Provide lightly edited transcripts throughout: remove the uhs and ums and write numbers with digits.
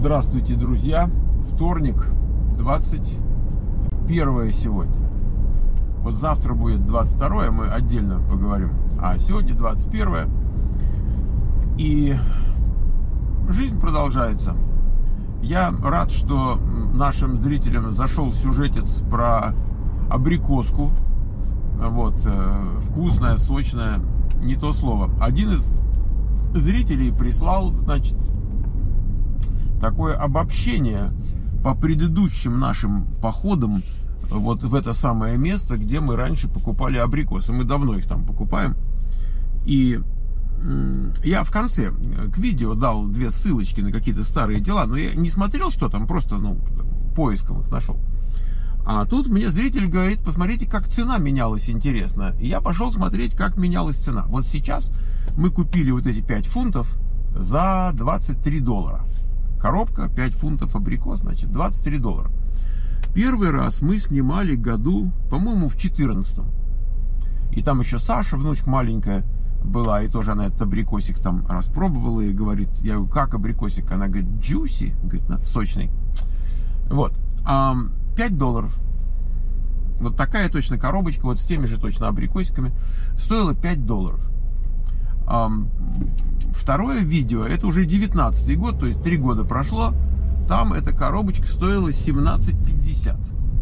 Здравствуйте, друзья! Вторник, 21 сегодня. Вот завтра будет 22, мы отдельно поговорим. А сегодня 21. И жизнь продолжается. Я рад, что нашим зрителям зашел сюжетец про абрикоску. Вот, вкусная, сочная, не то слово. Один из зрителей прислал, значит, такое обобщение по предыдущим нашим походам вот в это самое место, где мы раньше покупали абрикосы. Мы давно их там покупаем. И я в конце к видео дал 2 ссылочки на какие-то старые дела, но я не смотрел, что там, просто поиском их нашел. А тут мне зритель говорит: посмотрите, как цена менялась, интересно. И я пошел смотреть, как менялась цена. Вот сейчас мы купили вот эти 5 фунтов за $23. Коробка 5 фунтов абрикос, значит, $23. Первый раз мы снимали году, по-моему, в 14-м. И там еще Саша, внучка маленькая, была, и тоже она этот абрикосик там распробовала и говорит: я говорю, как абрикосик? Она говорит: juicy, говорит, сочный. Вот. $5. Вот такая точно коробочка, вот с теми же точно абрикосиками, стоила $5. Второе видео, это уже 19-й год, то есть 3 года прошло. Там эта коробочка стоила $17.50.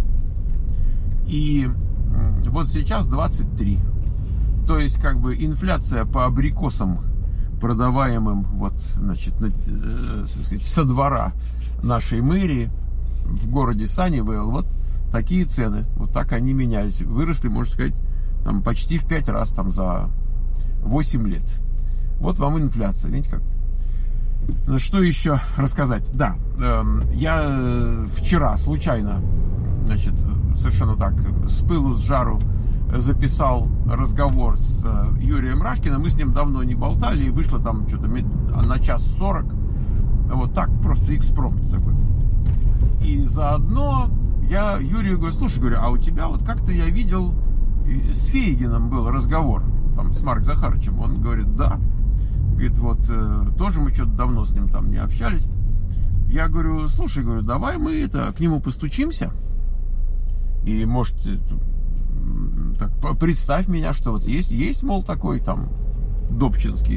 И вот сейчас 23. То есть, как бы, инфляция по абрикосам, продаваемым вот, значит, со двора нашей мэрии в городе Саннивейл, вот такие цены. Вот так они менялись. Выросли, можно сказать, там почти в 5 раз там за 8 лет. Вот вам инфляция. Видите как? Ну, что еще рассказать? Да, я вчера случайно, значит, совершенно так, с пылу, с жару записал разговор с Юрием Рашкиным. Мы с ним давно не болтали, и вышло там что-то на 1:40. Вот так, просто экспромт такой. И заодно я Юрию говорю: слушай, говорю, а у тебя вот как-то я видел, с Фейгином был разговор, там, с Марк Захаровичем. Он говорит: да. Говорит, вот, тоже мы что-то давно с ним там не общались. Я говорю: слушай, говорю, давай мы к нему постучимся. И, может, так, представь меня, что вот есть, мол, такой там Добчинский.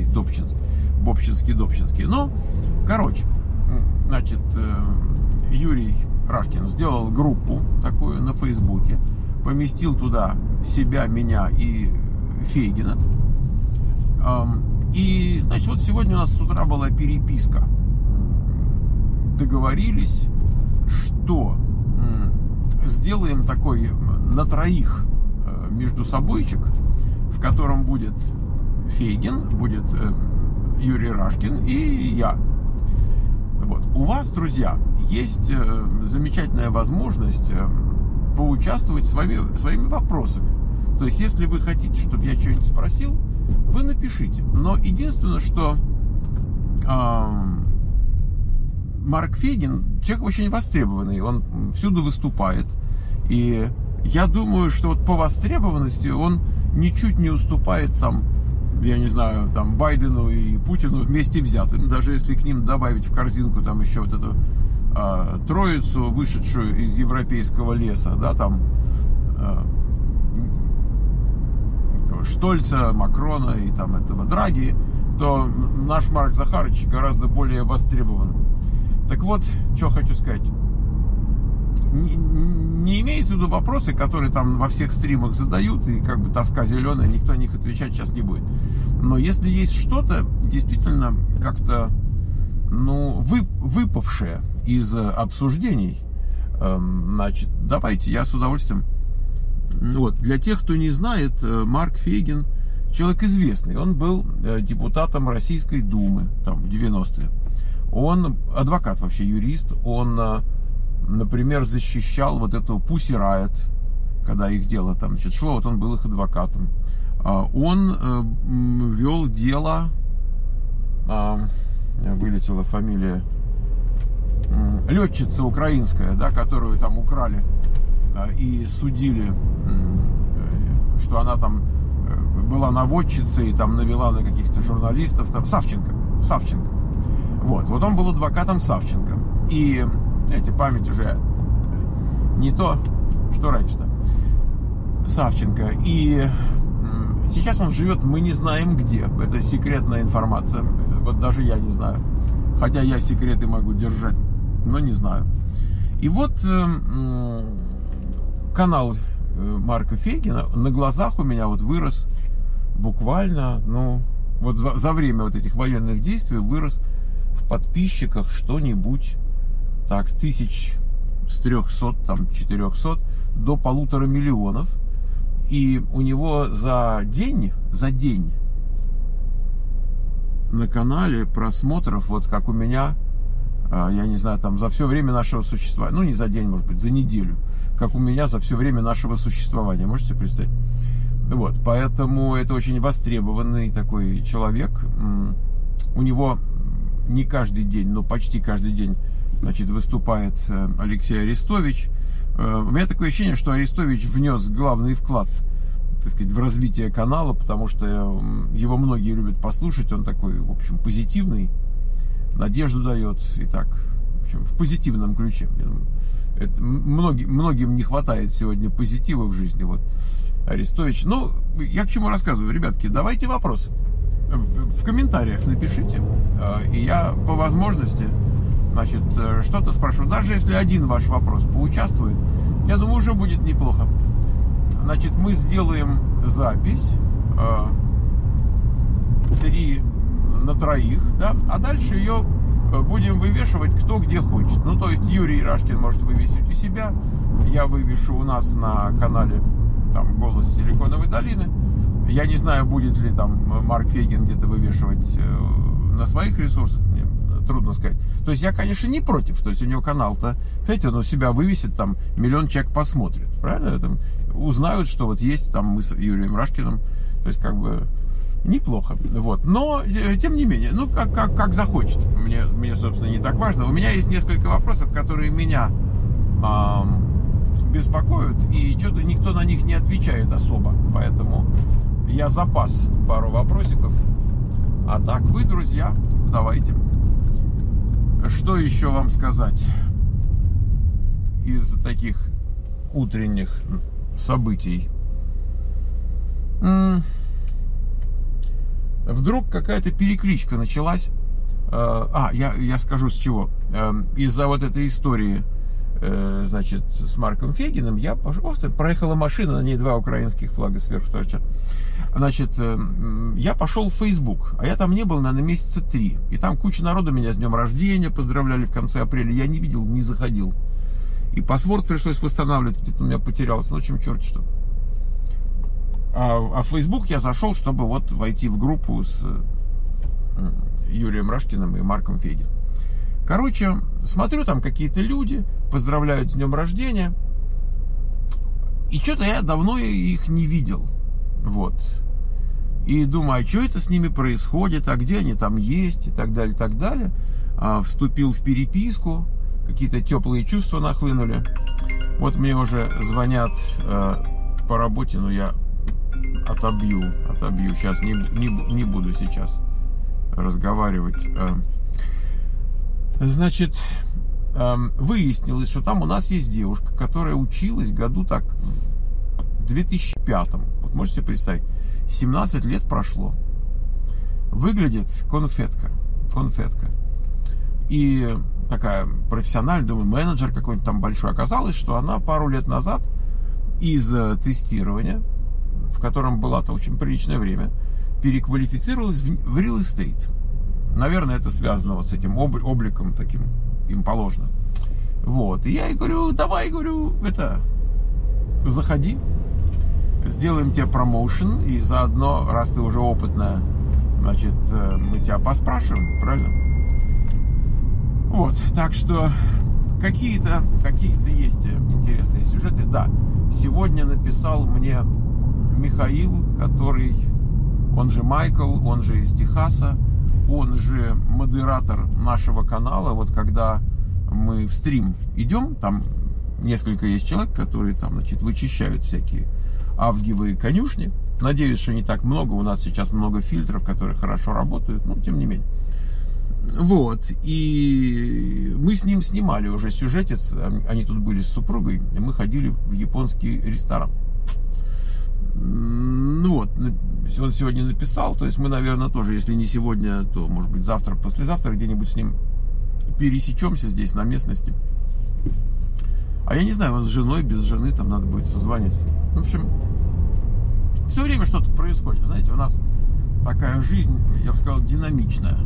Ну, короче, значит, Юрий Рашкин сделал группу такую на Фейсбуке, поместил туда себя, меня и Фейгина. И, значит, вот сегодня у нас с утра была переписка. Договорились, что сделаем такой на троих между собойчик, в котором будет Фейгин, будет Юрий Рашкин и я. Вот. У вас, друзья, есть замечательная возможность поучаствовать своими вопросами. То есть, если вы хотите, чтобы я что-нибудь спросил, вы напишите. Но единственное, что Марк Фейгин человек очень востребованный, он всюду выступает. И я думаю, что вот по востребованности он ничуть не уступает там, я не знаю, там Байдену и Путину вместе взятым. Даже если к ним добавить в корзинку там еще вот эту троицу, вышедшую из европейского леса, да, там Штольца, Макрона и там этого Драги, то наш Марк Захарович гораздо более востребован. Так вот, что хочу сказать. Не имеется в виду вопросы, которые там во всех стримах задают, и как бы тоска зеленая, никто на них отвечать сейчас не будет. Но если есть что-то действительно как-то, выпавшее из обсуждений, значит, давайте, я с удовольствием. Вот. Для тех, кто не знает, Марк Фейгин человек известный. Он был депутатом Российской Думы там, в 90-е. Он адвокат вообще, юрист. Он, например, защищал вот эту Pussy Riot, когда их дело там, значит, шло, вот он был их адвокатом. Он вел дело, вылетела фамилия, летчица украинская, да, которую там украли и судили, что она там была наводчицей, там навела на каких-то журналистов, там Савченко. Вот он был адвокатом Савченко. И, знаете, память уже не то, что раньше-то. Савченко. И сейчас он живет, мы не знаем где. Это секретная информация. Вот даже я не знаю. Хотя я секреты могу держать, но не знаю. И вот канал Марка Фейгина на глазах у меня вот вырос буквально, ну, вот за время вот этих военных действий вырос в подписчиках что-нибудь так, 1300, там, 400 до 1,5 миллиона. И у него за день на канале просмотров, вот как у меня, я не знаю, там за все время нашего существования, ну не за день, может быть, за неделю, как у меня за все время нашего существования, можете представить? Вот, поэтому это очень востребованный такой человек. У него не каждый день, но почти каждый день, значит, выступает Алексей Арестович. У меня такое ощущение, что Арестович внес главный вклад, так сказать, в развитие канала, потому что его многие любят послушать. Он такой, в общем, позитивный, надежду дает и так, в общем, в позитивном ключе. Многим не хватает сегодня позитива в жизни. Вот Арестович. Ну, я к чему рассказываю, ребятки, давайте вопросы в комментариях напишите, и я по возможности, значит, что-то спрошу. Даже если один ваш вопрос поучаствует, я думаю, уже будет неплохо. Значит, мы сделаем запись 3 на 3, да, а дальше ее будем вывешивать кто где хочет. Ну, то есть Юрий Рашкин может вывесить у себя, я вывешу у нас на канале там «Голос Силиконовой долины». Я не знаю, будет ли там Марк Фейгин где-то вывешивать на своих ресурсах, мне трудно сказать. То есть я, конечно, не против. То есть у него канал-то, знаете, он у себя вывесит, там 1 миллион человек посмотрит. Правильно? Там узнают, что вот есть там мы с Юрием Рашкиным. То есть как бы неплохо. Вот. Но, тем не менее, ну, как захочет. Мне, собственно, не так важно. У меня есть несколько вопросов, которые меня беспокоят, и что-то никто на них не отвечает особо. Поэтому я запас пару вопросиков. А так, вы, друзья, давайте. Что еще вам сказать из таких утренних событий? Вдруг какая-то перекличка началась. Я скажу с чего. Из-за вот этой истории, значит, с Марком Фейгиным, я проехала машина, на ней 2 украинских флага сверху торчат. Значит, я пошел в Facebook, а я там не был, наверное, месяца 3. И там куча народу меня с днем рождения поздравляли в конце апреля. Я не видел, не заходил. И паспорт пришлось восстанавливать, где-то у меня потерялся. Ну, чем черт что. А в Facebook я зашел, чтобы вот войти в группу с Юрием Рашкиным и Марком Фейгиным. Короче, смотрю, там какие-то люди поздравляют с днем рождения. И что-то я давно их не видел. Вот. И думаю, а что это с ними происходит, а где они там есть, и так далее, и так далее. Вступил в переписку, какие-то теплые чувства нахлынули. Вот мне уже звонят по работе, но я отобью. Сейчас не буду сейчас разговаривать. Значит, выяснилось, что там у нас есть девушка, которая училась году так в 2005. Вот можете себе представить, 17 лет прошло. Выглядит конфетка. И такая профессиональная, думаю, менеджер какой-нибудь там большой. Оказалось, что она пару лет назад из тестирования, в котором была-то очень приличное время, переквалифицировалась в real estate. Наверное, это связано вот с этим обликом таким, им положено. Вот. И я ей говорю, давай, говорю, заходи, сделаем тебе промоушен, и заодно, раз ты уже опытная, значит, мы тебя поспрашиваем, правильно? Вот, так что какие-то есть интересные сюжеты. Да, сегодня написал мне Михаил, который, он же Майкл, он же из Техаса, он же модератор нашего канала. Вот когда мы в стрим идем, там несколько есть человек, которые там, значит, вычищают всякие авгиевые конюшни. Надеюсь, что не так много. У нас сейчас много фильтров, которые хорошо работают, но тем не менее. Вот, и мы с ним снимали уже сюжетец, они тут были с супругой, и мы ходили в японский ресторан. Ну вот, он сегодня написал, то есть мы, наверное, тоже, если не сегодня, то, может быть, завтра, послезавтра где-нибудь с ним пересечемся здесь, на местности. А я не знаю, он с женой, без жены, там надо будет созвониться. В общем, все время что-то происходит, знаете, у нас такая жизнь, я бы сказал, динамичная.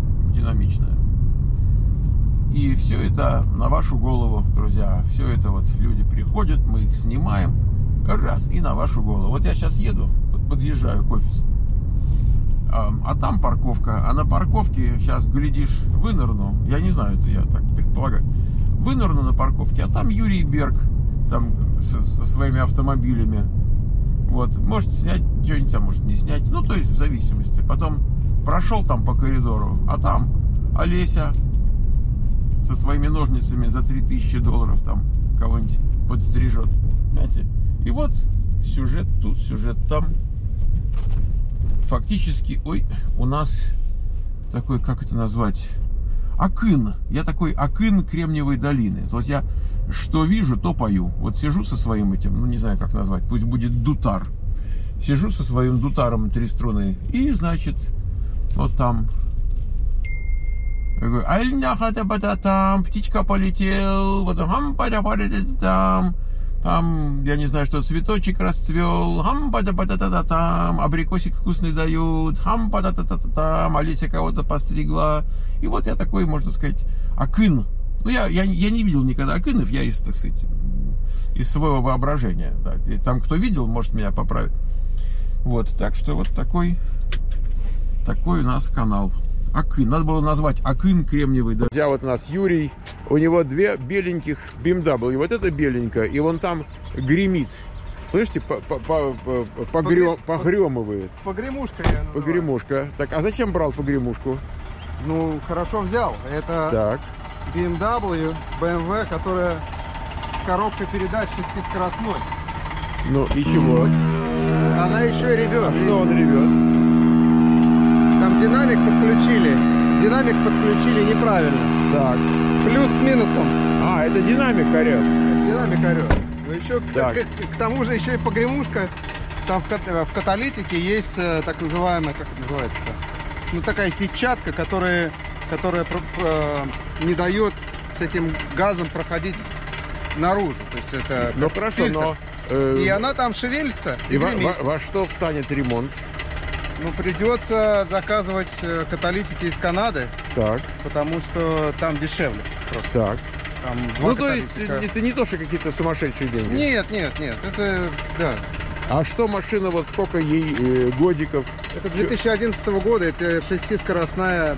И все это на вашу голову, друзья. Все это вот люди приходят, мы их снимаем, раз, и на вашу голову. Вот я сейчас еду, подъезжаю к офису, а там парковка, а на парковке сейчас, глядишь, вынырну, я не знаю, это я так предполагаю, вынырну на парковке, а там Юрий Берг, там со своими автомобилями. Вот, может снять что-нибудь, а может не снять, ну, то есть в зависимости. Потом прошел там по коридору, а там Олеся со своими ножницами за $3000 там кого-нибудь подстрижет, понимаете? И вот сюжет тут, сюжет там. Фактически, ой, у нас такой, как это назвать, акын. Я такой акын Кремниевой долины. То есть я что вижу, то пою. Вот сижу со своим этим, ну не знаю, как назвать, пусть будет дутар. Сижу со своим дутаром 3 струны и, значит, вот там. Там птичка полетел, потом там, я не знаю, что цветочек расцвел, там абрикосик вкусный дают, там Олеся кого-то постригла. И вот я такой, можно сказать, акын. Ну, я не видел никогда акынов, я из, так сказать, из своего воображения. Да. И там, кто видел, может меня поправить. Вот, так что вот такой у нас канал. Акын. Надо было назвать Акын Кремниевый. Друзья, вот у нас Юрий. У него 2 беленьких BMW. Вот это беленькая. И вон там гремит. Слышите, погремывает. Погремушка я называю. Погремушка. Так, а зачем брал погремушку? Ну, хорошо взял. Это так. BMW, которая с коробкой передач 6-скоростной. Ну и чего? Она еще и ревет. А что он ревет? Там динамик подключили. Динамик подключили неправильно. Так. Плюс с минусом. А, это динамик орет. Динамик орет. Но еще к тому же еще и погремушка. Там в каталитике есть так называемая, как это называется-то? Ну такая сетчатка, которая не дает с этим газом проходить наружу. То есть это ну хорошо, фильтр. Но... И она там шевелится и во что встанет ремонт? Ну, придется заказывать каталитики из Канады. Так. Потому что там дешевле. Просто. Так. Там ну, то есть, это не то, что какие-то сумасшедшие деньги? Нет. Это, да. А что машина, вот сколько ей годиков? Это 2011 года, это 6-скоростная,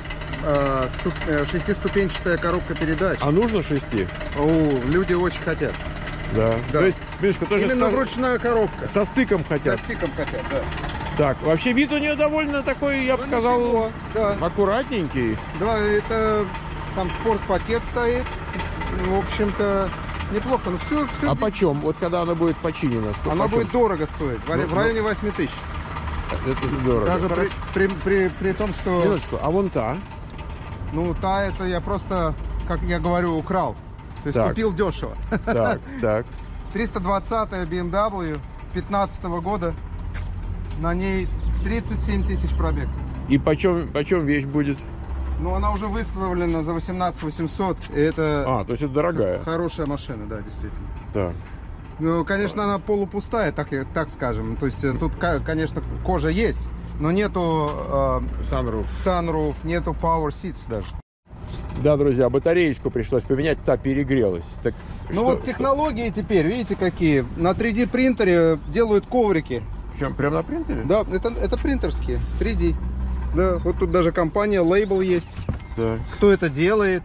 6-ступенчатая коробка передач. А нужно 6? Люди очень хотят. Да. То есть, Мишка, тоже именно ручная коробка. Со стыком хотят. Со стыком хотят, да. Так, вообще вид у нее довольно такой, я бы сказал, ничего, да. Аккуратненький. Да, это там спортпакет стоит. В общем-то, неплохо. Но все. А почем? Вот когда она будет починена? Она будет дорого стоить. В районе 8000. Это дорого. Даже при том, что... Минуточку, а вон та? Ну, та это я просто, как я говорю, украл. То есть купил дешево. Так. 320-я BMW 15 года. На ней 37 000 пробег. И почем вещь будет? Ну, она уже выставлена за 18 800. И это... то есть это дорогая. Хорошая машина, да, действительно. Так. Ну, конечно, она полупустая, так скажем. То есть тут, конечно, кожа есть, но нету... Sunroof, нету power seats даже. Да, друзья, батареечку пришлось поменять, та перегрелась. Так, ну вот технологии теперь, видите, какие. На 3D принтере делают коврики. Причем прямо на принтере? Да, это принтерские, 3D. Да, вот тут даже компания, лейбл есть. Так. Кто это делает?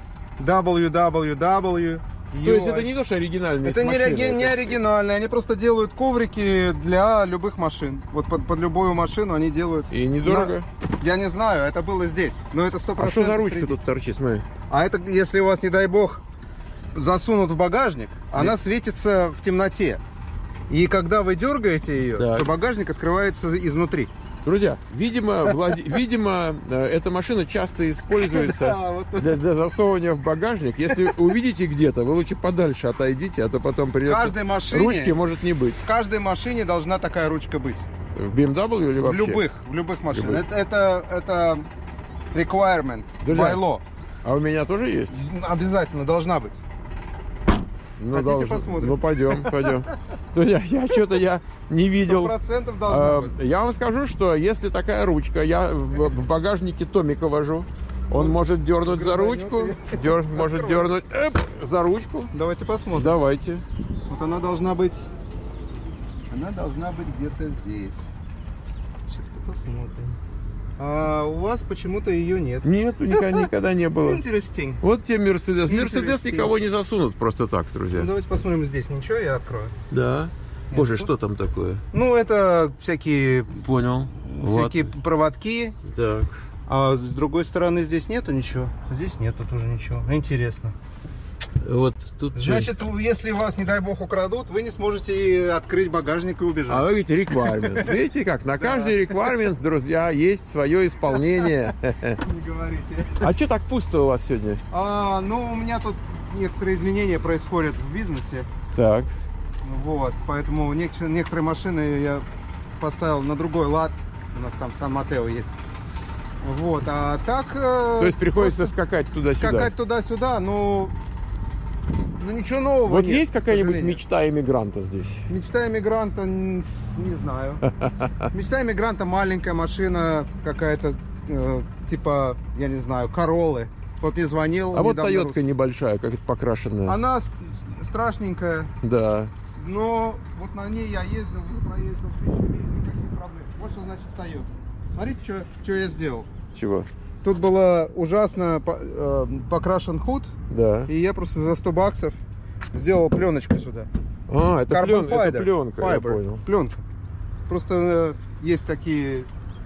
www. То есть это не то, что оригинальные машины? Это не оригинальные, они просто делают коврики для любых машин. Вот под любую машину они делают. И недорого? Я не знаю, это было здесь, но это 100%. А что за ручка 3D тут торчит, смотри? А это, если у вас, не дай бог, засунут в багажник, она светится в темноте. И когда вы дергаете ее, то багажник открывается изнутри. Друзья, видимо, эта машина часто используется для засовывания в багажник. Если увидите где-то, вы лучше подальше отойдите, а то потом придется... Ручки может не быть. В каждой машине должна такая ручка быть. В BMW или вообще? В любых машинах. Это requirement, by law. А у меня тоже есть? Обязательно, должна быть. Хотите посмотрим? Ну, пойдем. Друзья, я не видел. 100% должна быть. Я вам скажу, что если такая ручка, я в багажнике Томика вожу, он может дернуть за ручку, может дернуть за ручку. Давайте посмотрим. Давайте. Вот она должна быть где-то здесь. Сейчас посмотрим. А у вас почему-то ее нет. Нет, никогда не было. Interesting. Вот те Мерседес. Мерседес никого не засунут просто так, друзья. Ну, давайте посмотрим здесь. Ничего, я открою. Да. Боже, что там такое? Ну, это всякие... Понял. Всякие проводки. Так. А с другой стороны здесь нету ничего. Здесь нету тоже ничего. Интересно. Вот тут. Значит, если вас, не дай бог, украдут, вы не сможете открыть багажник и убежать. А вы говорите, requirement. Видите как? На каждый requirement, друзья, есть свое исполнение. Не говорите. А что так пусто у вас сегодня? Ну, у меня тут некоторые изменения происходят в бизнесе. Так. Вот, поэтому некоторые машины я поставил на другой лад. У нас там Сан-Матео есть. Вот, а так... То есть приходится скакать туда-сюда? Скакать туда-сюда, ну ничего нового вот нет. Есть какая-нибудь мечта иммигранта здесь? Мечта иммигранта, не знаю. Мечта иммигранта маленькая машина какая-то, типа, я не знаю, Короллы. Вот мне звонил. А вот Тойотка небольшая, как-то покрашенная. Она страшненькая. Да. Но вот на ней я ездил, проездил 1000 миль, никаких проблем. Вот что значит Toyota. Смотрите, что я сделал. Чего? Тут было ужасно покрашен худ. Да. И я просто за 100 баксов сделал пленочку сюда. А, это пленка, я понял. Пленка. Просто есть такие...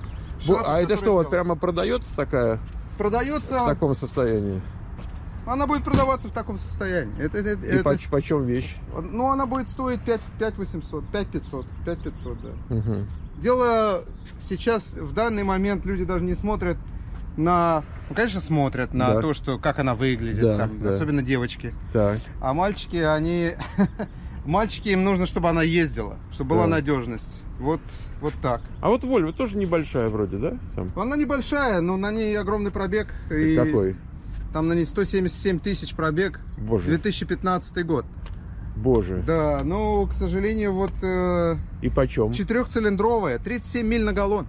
А это что, вот прямо продается такая? Продается... В таком состоянии? Она будет продаваться в таком состоянии. И почем вещь? Ну, она будет стоить 5800, 5500, 5500, да. Угу. Дело сейчас, в данный момент люди даже не смотрят на... Ну, конечно, смотрят на то, что, как она выглядит, особенно девочки. Так. А мальчики, они... Мальчики, им нужно, чтобы она ездила, чтобы была надежность. Вот так. А вот Volvo тоже небольшая вроде, да? Она небольшая, но на ней огромный пробег. И какой? Там на ней 177 тысяч пробег. Боже. 2015 год. Боже. Да, но, к сожалению, вот... И почем? 4-цилиндровая, 37 миль на галлон.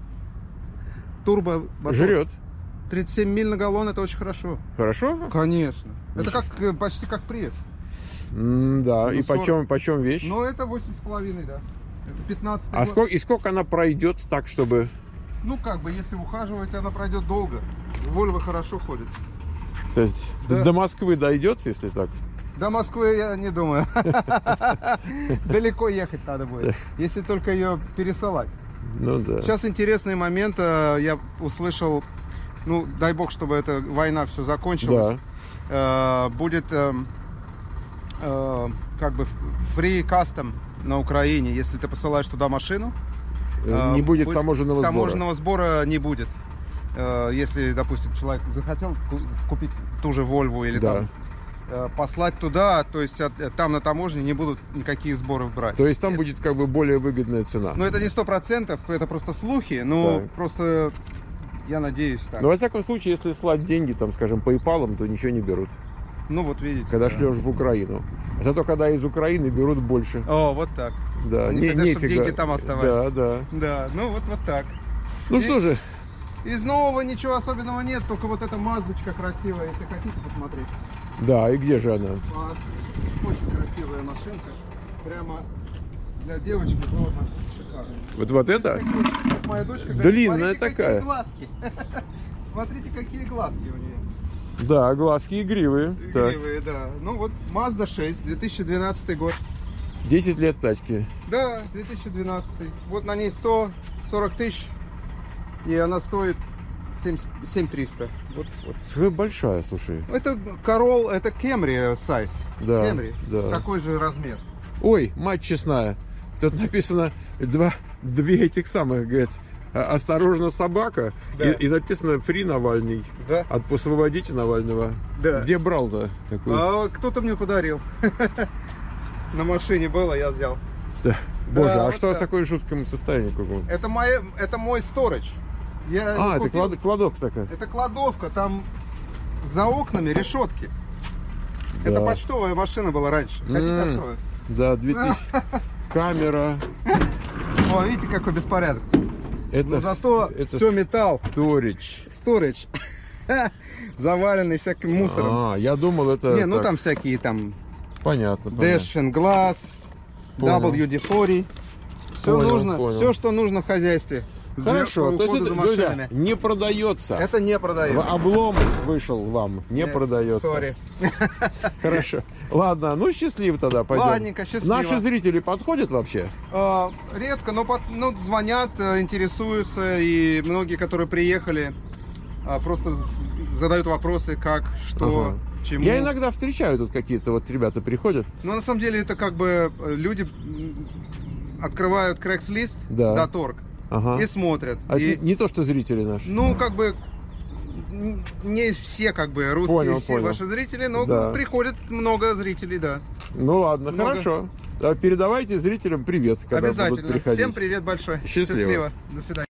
Турбо. Жрет. 37 миль на галлон, это очень хорошо. Хорошо? Конечно. Это почти как пресс. Да, и почем вещь? Ну, это 8,5, да. Это 15 год. И сколько она пройдет так, чтобы... Ну, как бы, если ухаживать, она пройдет долго. Volvo хорошо ходит. То есть до Москвы дойдет, если так? До Москвы я не думаю. Далеко ехать надо будет, если только ее пересылать. Ну да. Сейчас интересный момент. Я услышал, ну, дай бог, чтобы эта война все закончилась. Да. Будет как бы free custom на Украине, если ты посылаешь туда машину. Не будет таможенного сбора. Таможенного сбора не будет. Если, допустим, человек захотел купить ту же Volvo или там послать туда, то есть там на таможне не будут никакие сборы брать. То есть там будет как бы более выгодная цена. Но это не 100%, это просто слухи, но просто я надеюсь так. Но во всяком случае, если слать деньги, там, скажем, PayPal, то ничего не берут. Ну вот видите. Когда шлешь в Украину. Зато когда из Украины берут больше. О, вот так. Да, они хотят, чтобы деньги там оставались. Да, ну вот так. Ну что же. Из нового ничего особенного нет, только вот эта маздочка красивая, если хотите посмотреть. Да, и где же она? Очень красивая машинка. Прямо для девочки было шикарно. Вот это? Как моя дочка говорит, длинная такая. Какие глазки. Смотрите, какие глазки у нее. Да, глазки игривые. Игривые, да. Ну вот Mazda 6, 2012 год. 10 лет тачки. Да, 2012. Вот на ней 140 тысяч. И она стоит 7300. Вот. Большая, слушай. Это Corolla, это Camry size. Да, Camry. Да. Такой же размер. Ой, мать честная. Тут написано две этих самых, говорит, осторожно, собака. Да. И написано «Фри Навальный». Да. Освободите Навального. Да. Где брал-то такой? А кто-то мне подарил. На машине было, я взял. Да. Боже, Да, а вот что в так. таком жутком состоянии каком-то? Это мой сторидж. Я Это купил. кладовка такая. Это кладовка, там за окнами решетки. Да. Это почтовая машина была раньше. Хотите, открою? Да, 2000. Камера. О, видите, какой беспорядок. Это, Но зато это все металл. сторидж. Сторидж. Заваленный всяким мусором. Я думал, это... Не, ну так. там всякие там Понятно. Dash and Glass, Понял. WD-40. Все Понял, нужно, понял. все, что нужно в хозяйстве. Хорошо, Для то есть ухода это, за друзья, машинами. не продается. Это не продается. Облом вышел вам, не продается. Sorry. Хорошо. Ладно, ну счастливо тогда пойдем. Ладненько, счастливо. Наши зрители подходят вообще? Редко, но звонят, интересуются, и многие, которые приехали, просто задают вопросы, как, что, Ага. чему. Я иногда встречаю тут какие-то вот ребята приходят. Но на самом деле это как бы люди открывают Craigslist, Да. .org, Ага. и смотрят. А И, не то, что зрители наши. ну, как бы не все как бы русские, Понял, все понял. ваши зрители, но Да. приходит много зрителей, да. Ну ладно, Много. хорошо. Передавайте зрителям привет, когда будут Обязательно. приходить. Всем привет большой. Счастливо. До свидания.